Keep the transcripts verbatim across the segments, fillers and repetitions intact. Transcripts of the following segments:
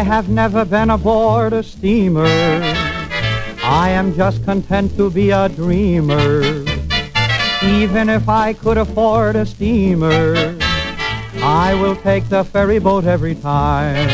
have never been aboard a steamer. I am just content to be a dreamer. Even if I could afford a steamer, I will take the ferry boat every time.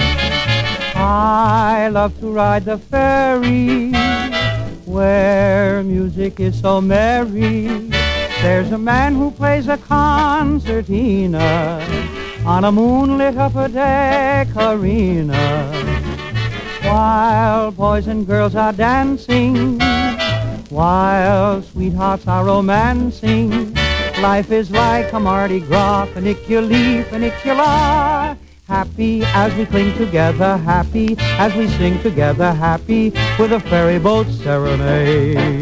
I love to ride the ferry where music is so merry. There's a man who plays a concertina on a moonlit upper deck arena, while boys and girls are dancing, while sweethearts are romancing. Life is like a Mardi Gras, funicular, funicular. Happy as we cling together, happy as we sing together, happy with a ferry boat serenade.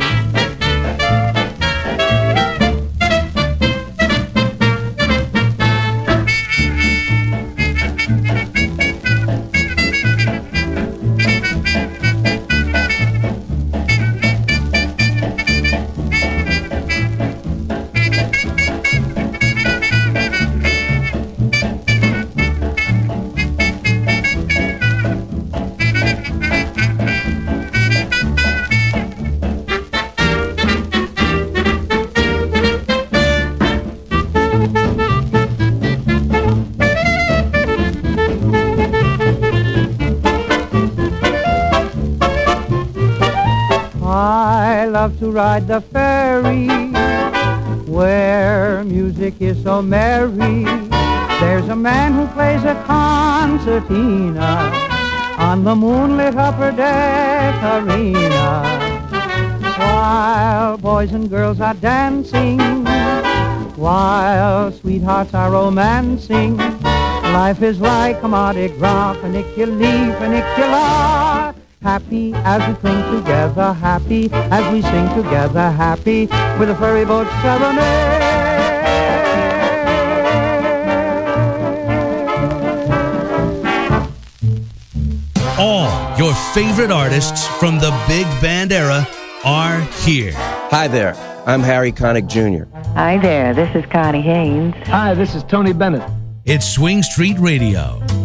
To ride the ferry where music is so merry. There's a man who plays a concertina on the moonlit upper deck arena, while boys and girls are dancing, while sweethearts are romancing. Life is like a Mardi Gras, funicular, funicular. Happy as we cling together, happy as we sing together, happy with a ferry boat serenade. All your favorite artists from the big band era are here. Hi there, I'm Harry Connick Junior Hi there, this is Connie Haynes. Hi, this is Tony Bennett. It's Swing Street Radio.